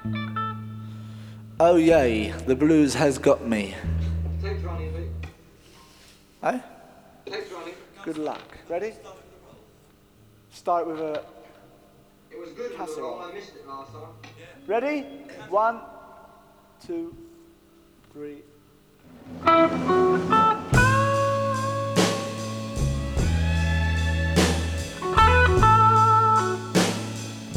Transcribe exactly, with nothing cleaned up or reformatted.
Oh yay, the blues has got me. Tape's running, Vic. Eh? Tape's running. Good luck. Ready? Start with a It was good with the casserole. roll. I missed it last time. Ready? One, two, three.